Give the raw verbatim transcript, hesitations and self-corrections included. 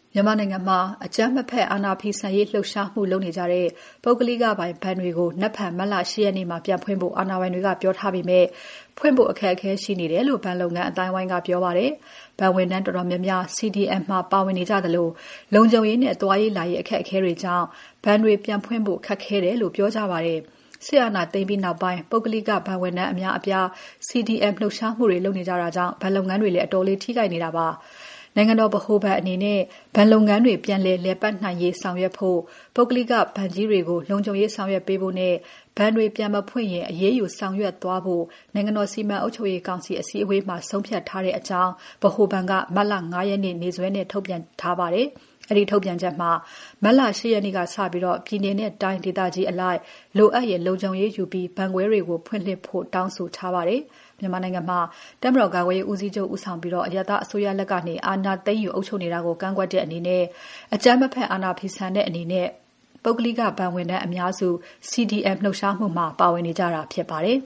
မြန်မာနိုင်ငံမှာအကြမ်းမဖက်အာဏာဖီဆန်ရေးလှုပ်ရှားမှုလုပ်နေကြတဲ့ပုဂ္ဂလိကပိုင်ဘဏ်တွေကိုနက်ဖြန်မတ်လ ၈ ရက်နေ့မှာပြန်ဖွင့်ဖို့အာဏာပိုင်တွေကပြောထားပေမဲ့ဖွင့်ဖို့အခက်အခဲရှိနေတယ်လို့ဘဏ်လုပ်ငန်းအတိုင်းအဝိုင်းကပြောပါတယ်။ဘဏ်ဝန်ထမ်းတော်တော်များများ စီ ဒီ အမ် မှာပါဝင်နေကြသလိုလုံခြုံရေးနဲ့သွားရေးလာရေးအခက်အခဲတွေကြောင့်ဘဏ်တွေပြန်ဖွင့်ဖို့ခက်ခဲတယ်လို့ပြောကြပါတယ်။စစ်အာဏာသိမ်းပြီးနောက်ပိုင်းပုဂ္ဂလိကဘဏ်ဝန်ထမ်းအများအပြား စီ ဒီ အမ် လှုပ်ရှားမှုတွေလုပ်နေကြတာကြောင့်ဘဏ်လုပ်ငန်းတွေလည်းအတော်လေးထိခိုက်နေတာပါ။နိုင်ငံတော်ဗဟိုဘဏ်အနေနဲ့ဘဏ်လုပ်ငန်းတွေပြန်လည်လည်ပတ်နိုင်ရေးဆောင်ရွက်ဖို့ပုဂ္ဂလိကဘဏ်ကြီးတွေကိုလုံခြုံရေးဆောင်ရွက်ပေးဖို့နဲ့ဘဏ်တွေပြန်မဖွင့်ရင်အရေးယူဆောင်ရွက်သွားဖို့နိုင်ငံတော်စီမံအုပ်ချုပ်ရေးကောင်စီအစည်းအဝေးမှာဆုံးဖြတ်ထားတဲ့အကြောင်းဗဟိုဘဏ်ကမတ်လ ၅ ရက်နေ့နေ့စွဲနဲ့ထုတ်ပြန်ထားပါတယ်။အဲဒီထုတ်ပြန်ချက်မှာမတ်လ ၈ ရက်နေ့ကစပြီးပြည်နယ်နဲ့တိုင်းဒေသကြီးအလိုက်လိုအပ်ရင်လုံခြုံရေးယူပြီးဘဏ်ခွဲတွေကိုဖွင့်လှစ်ဖို့တောင်းဆိုထားပါတယ်။မြန်မာနိုင်ငံမှာတပ်မတော်ကာကွယ်ရေးဦးစီးချုပ်ဦးဆောင်ပြီးအရပ်သားအစိုးရလက်ကနေအာဏာသိမ်းယူအုပ်ချုပ်နေတာကိုကန့်ကွက်တဲ့အနေနဲ့အကြမ်းမဖက်အာဏာဖီဆန်တဲ့အနေနဲ့ပုဂ္ဂလိကဘဏ်ဝန်ထမ်းအများစု စီ ဒီ အမ် လှုပ်ရှားမှုမှာပါဝင်နေကြတာဖြစ်ပါတယ်